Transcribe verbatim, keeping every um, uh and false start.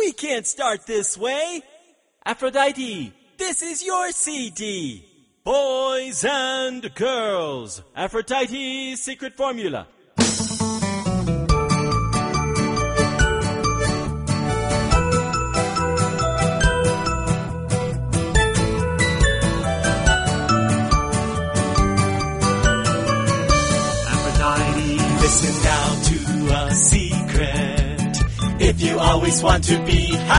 We can't start this way. Aphrodite, this is your C D. Boys and girls, Aphrodite's secret formula. Aphrodite, listen now to a secret. If you always want to be happy,